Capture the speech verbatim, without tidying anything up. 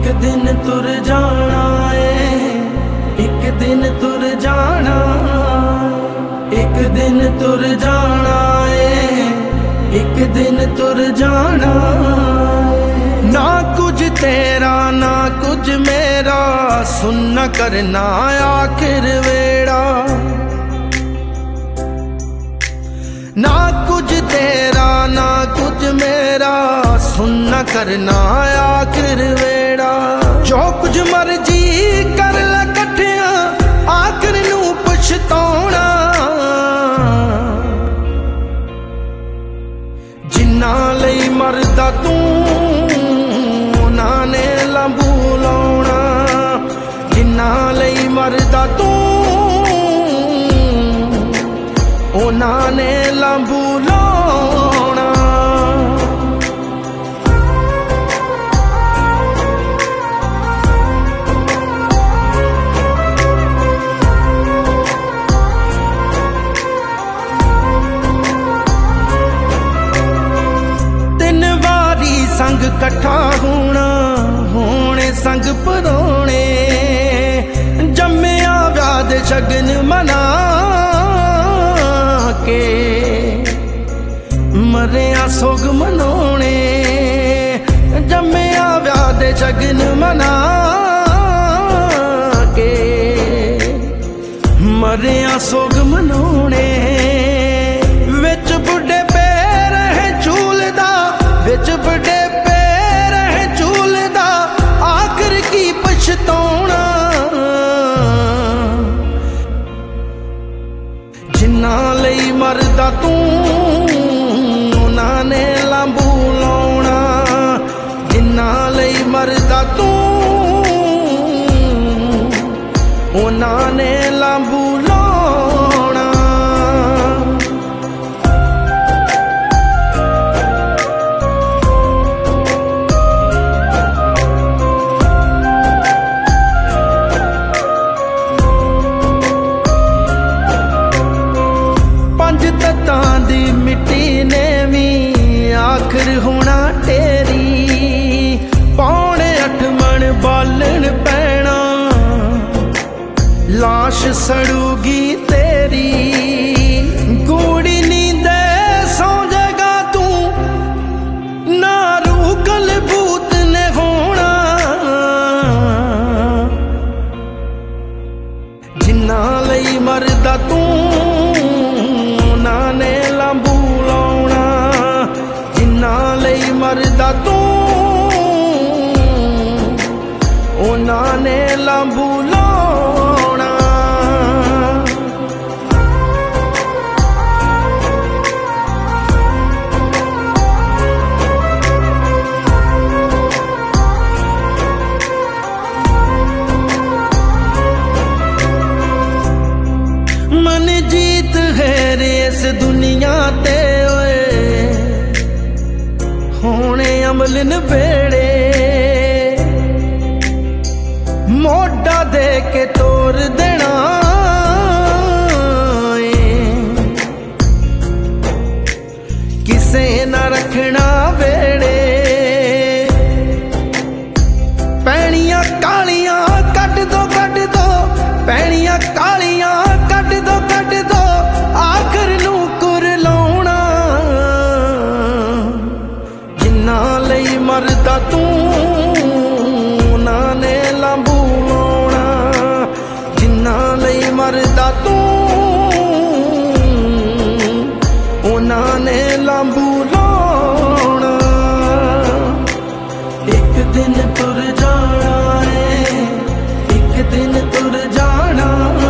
दिन तुर जाना है, एक दिन तुर जाना, एक दिन तुर जाना है, एक दिन तुर जाना। ना कुछ तेरा ना कुछ मेरा, सुन करना आखिर वेड़ा। ना कुछ तेरा ना कुछ मेरा, सुन करना आखिर वेड़ा। जो कुछ मर्जी कर ला कठिया, आखिर नू पछताउणा। जिन्ना लई मरदा तू, उन्हां ने लंबू लाउणा। जिन्ना लई मरदा तू, उन्हां ने लंबू लाउणा। तीन वारी संग कट्ठा होना, होने संग परोने। जम्मिया व्याह दे शगन मना के, मरिया सोग मनाने। जम्मिया व्याह दे शगन मना के, मरिया सोग मनाने। विच बुढ़े पैर है झूलदा, विच बुढ़े पैर है झूलदा, आखिर की पछताउणा। जिन्ना लई मरदा तू, उन्हां ने लंबू लाउणा। जिन्ना लई मरदा तू, उन्हां ने लंबू लाउणा। पंज तत्तां दी मिट्टी ने भी आखिर होना तेरी। पौने अठ मन बालन पैना, लाश सड़ूगी तेरी। गूड़ी नींदे सौ जगा तू, ना रूकल भूत ने होना। जिन्ना लई मरदा तू, उन्हां ने लंबू लाउणा। जिन्ना लई मरदा तू, उन्हां ने लंबू लाउणा। मन जीत है रेस दुनिया ते ओए, होने अमल नबेड़े। मोढ़ा दे के तोड़ देना किसे ना रखना वेड़े। पैणियां कालियां कट दो कट दो, पैणियां कालियां कट दो कट दो, आखिर नू कुर लाउणा। जिन्ना लई मरदा तू, उन्हां ने लंबू लाउणा। जिन्ना लई मरदा तू, उन्हां ने लंबू लाउणा। एक दिन तुर जाना है, एक दिन तुर जाना।